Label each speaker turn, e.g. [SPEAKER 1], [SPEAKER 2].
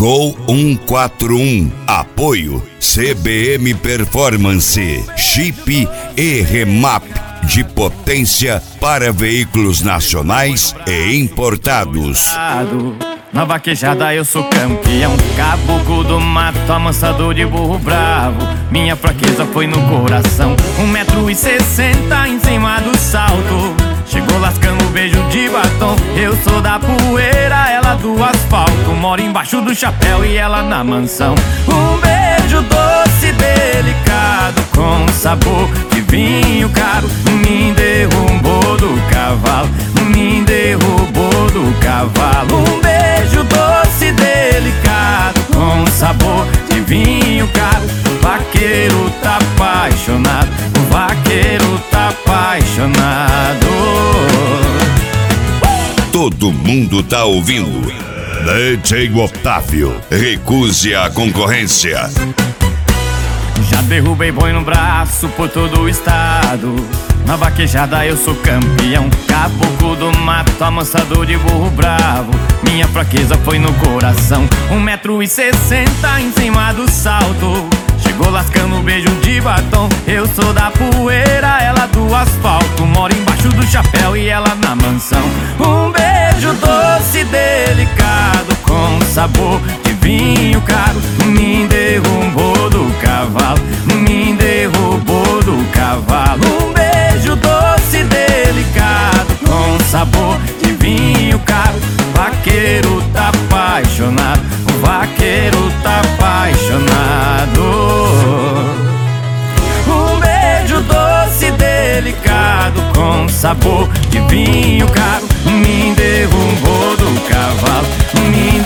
[SPEAKER 1] Gol 141. Apoio CBM Performance, chip e remap de potência para veículos nacionais e importados.
[SPEAKER 2] Na vaquejada eu sou campeão, caboclo do mato, amansador de burro bravo. Minha fraqueza foi no coração, 1,60 m em cima do salto. Chegou lascando beijo de batom, eu sou da poeira, ela do asfalto. Moro embaixo do chapéu e ela na mansão. Um beijo doce, delicado, com sabor de vinho caro. Me derrubou do cavalo, me derrubou do cavalo. Um beijo doce, delicado, com sabor de vinho caro. O vaqueiro tá apaixonado, o vaqueiro tá apaixonado.
[SPEAKER 1] Todo mundo tá ouvindo. DJ Otávio, recuse a concorrência.
[SPEAKER 2] Já derrubei boi no braço por todo o estado. Na vaquejada eu sou campeão, caboclo do mato, amansador de burro bravo. Minha fraqueza foi no coração, 1,60 m em cima do salto. Chegou lascando beijo de batom, eu sou da poeira, ela do asfalto. Moro embaixo do chapéu e ela na mansão. Um beijo doce, delicado, com sabor de vinho caro. Me derrubou do cavalo, me derrubou do cavalo. Um beijo doce, delicado, com sabor de vinho caro. O vaqueiro tá apaixonado, o vaqueiro tá apaixonado. Um beijo doce, delicado, com sabor de vinho caro. Me derrubou do cavalo, me